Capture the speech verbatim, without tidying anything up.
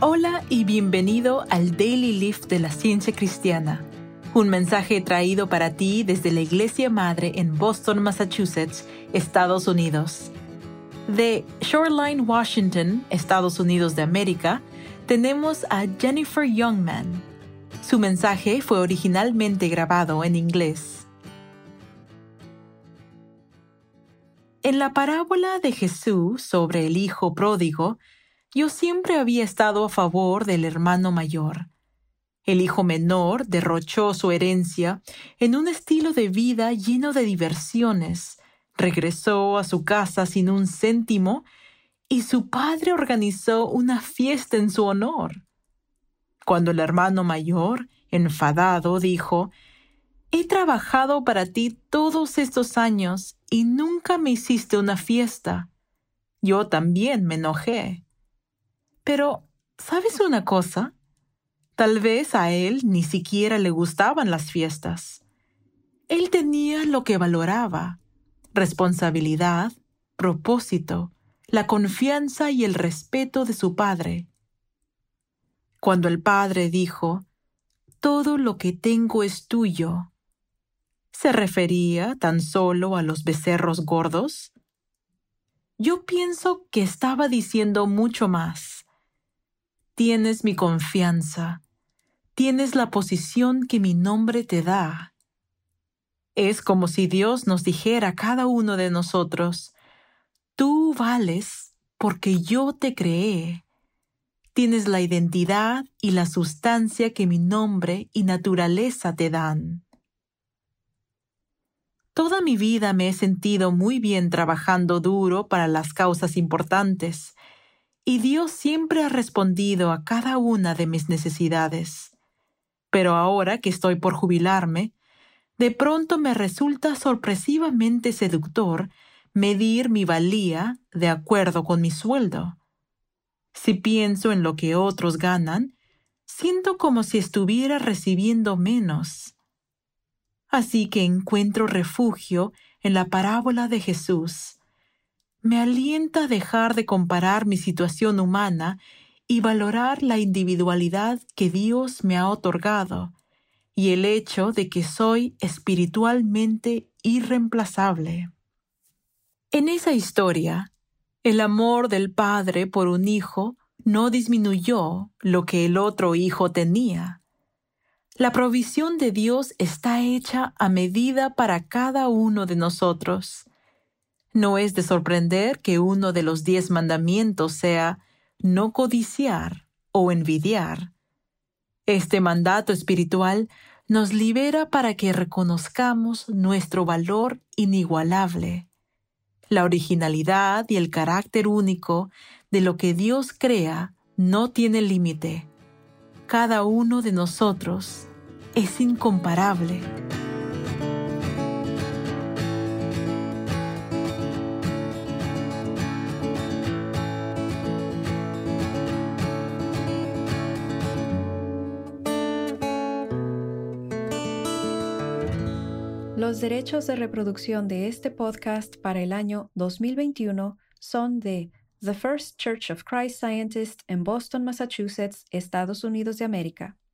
Hola y bienvenido al Daily Lift de la Ciencia Cristiana, un mensaje traído para ti desde la Iglesia Madre en Boston, Massachusetts, Estados Unidos. De Shoreline, Washington, Estados Unidos de América, tenemos a Jennifer Youngman. Su mensaje fue originalmente grabado en inglés. En la parábola de Jesús sobre el hijo pródigo, yo siempre había estado a favor del hermano mayor. El hijo menor derrochó su herencia en un estilo de vida lleno de diversiones, regresó a su casa sin un céntimo y su padre organizó una fiesta en su honor. Cuando el hermano mayor, enfadado, dijo: «He trabajado para ti todos estos años y nunca me hiciste una fiesta», yo también me enojé. Pero, ¿sabes una cosa? Tal vez a él ni siquiera le gustaban las fiestas. Él tenía lo que valoraba: responsabilidad, propósito, la confianza y el respeto de su padre. Cuando el padre dijo: «Todo lo que tengo es tuyo», ¿se refería tan solo a los becerros gordos? Yo pienso que estaba diciendo mucho más. Tienes mi confianza. Tienes la posición que mi nombre te da. Es como si Dios nos dijera a cada uno de nosotros: «Tú vales porque yo te creé. Tienes la identidad y la sustancia que mi nombre y naturaleza te dan». Toda mi vida me he sentido muy bien trabajando duro para las causas importantes, y Dios siempre ha respondido a cada una de mis necesidades. Pero ahora que estoy por jubilarme, de pronto me resulta sorpresivamente seductor medir mi valía de acuerdo con mi sueldo. Si pienso en lo que otros ganan, siento como si estuviera recibiendo menos. Así que encuentro refugio en la parábola de Jesús. Me alienta a dejar de comparar mi situación humana y valorar la individualidad que Dios me ha otorgado y el hecho de que soy espiritualmente irreemplazable. En esa historia, el amor del padre por un hijo no disminuyó lo que el otro hijo tenía. La provisión de Dios está hecha a medida para cada uno de nosotros. No es de sorprender que uno de los diez mandamientos sea no codiciar o envidiar. Este mandato espiritual nos libera para que reconozcamos nuestro valor inigualable, la originalidad y el carácter único de lo que Dios crea no tiene límite. Cada uno de nosotros es incomparable. Los derechos de reproducción de este podcast para el año dos mil veintiuno son de The First Church of Christ Scientist en Boston, Massachusetts, Estados Unidos de América.